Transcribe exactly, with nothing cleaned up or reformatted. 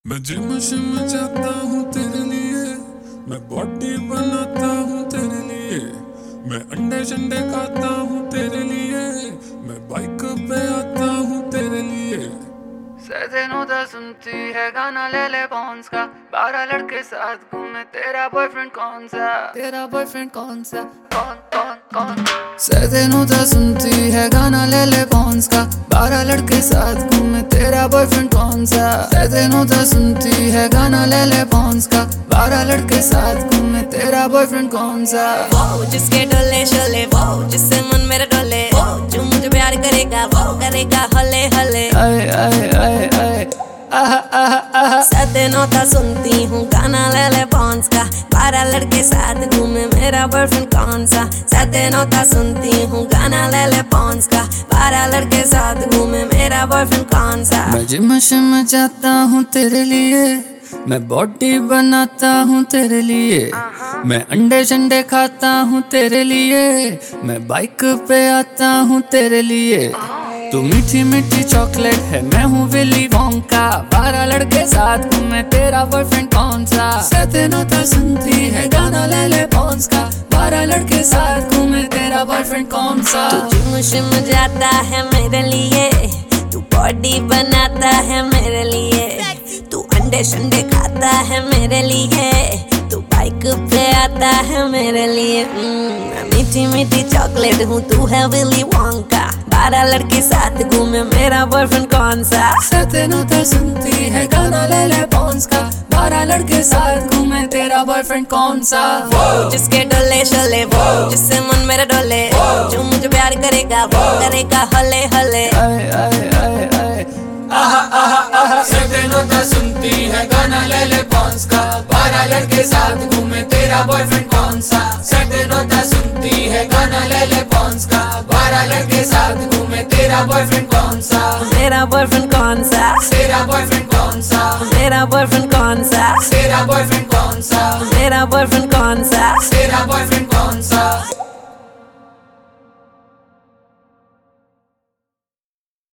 मैं जिम शिम जाता हूँ तेरे लिए, मैं बॉडी बनाता हूँ तेरे लिए, मैं अंडे शंडे खाता हूँ तेरे लिए, मैं बाइक पे आता हूँ तेरे लिए। सैनोदा सुनती है गाना ले ले पॉन्स का, बारह लड़के साथ घूमे तेरा बॉयफ्रेंड कौन सा, तेरा बॉयफ्रेंड कौन सा, कौन कौन कौन। सैनोदा सुनती है गाना ले ले पॉन्स का, बारह लड़के साथ घूमे तेरा बॉयफ्रेंड कौन सा। सैनोदा सुनती है गाना ले ले पॉन्स का, बारह लड़के साथ घूमे तेरा बॉयफ्रेंड कौन सा। वो जिसके डोले शोले, वो जिससे मन मेरा डोले, वो जो मुझे प्यार करेगा वो करेगा हले हले। आए आए आए आए आहा आहा आहा। सैनोदा सुनती हूँ गाना ले ले पॉन्स का, बारह लड़के साथ घूमे मेरा बॉयफ्रेंड कौन सा। सैनोदा सुनती हूँ गाना ले ले पॉन्स का, बारह लड़के साथ घूमे मेरा बॉयफ्रेंड कौन सा। मैं जिम शिम जाता हूँ तेरे लिए, मैं बॉडी बनाता हूँ तेरे लिए, मैं अंडे शंडे खाता हूँ तेरे लिए, मैं बाइक पे आता हूँ तेरे लिए। तू मीठी मीठी चॉकलेट है, मैं हूँ विली वोंका, बारह लड़के साथ घूमे तेरा बॉयफ्रेंड कौन सा। सैनोदा सुनती है गाना ले ले पॉन्स का, बारह लड़के साथ घूमे तेरा बॉयफ्रेंड कौन सा। तू जिम शिम जाता है मेरे लिए, तू बॉडी बनाता है मेरे लिए, तू अंडे शंडे खाता है मेरे लिए, तू बाइक पे आता है मेरे लिए। मैं मीठी मीठी चॉकलेट हूँ, तू है विली वोंका, बारह लड़के साथ घूमे मेरा बॉयफ्रेंड कौन सा। सैनोदा सुनती है गाना ले ले पॉन्स का, बारह लड़के साथ घूमे तेरा बॉयफ्रेंड कौन सा। वो जिसके डोले शोले, वो जिससे मन मेरा डोले, जो मुझे प्यार करेगा वो करेगा हले हले। आए आए आए आए आहा आहा आहा। सैनोदा सुनती है गाना ले ले पॉन्स का, बारह लड़के साथ घूमे तेरा बॉयफ्रेंड कौन सा। सैनोदा सुनती है गाना ले ले पॉन्स का, बारह लड़के साथ घूमे तेरा बॉयफ्रेंड कौन सा। मेरा बॉयफ्रेंड कौन सा, तेरा बॉयफ्रेंड कौन सा, मेरा बॉयफ्रेंड कौन सा, तेरा बॉयफ्रेंड कौन सा, मेरा बॉयफ्रेंड कौन सा, तेरा बॉयफ्रेंड